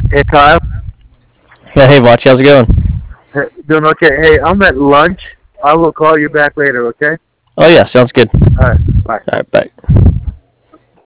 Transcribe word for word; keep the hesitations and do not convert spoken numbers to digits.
Hey Kyle, Yeah, hey, Watch, how's it going? Hey, doing okay? Hey, I'm at lunch. I will call you back later. Okay? Oh, yeah, sounds good. All right. Bye. All right, bye.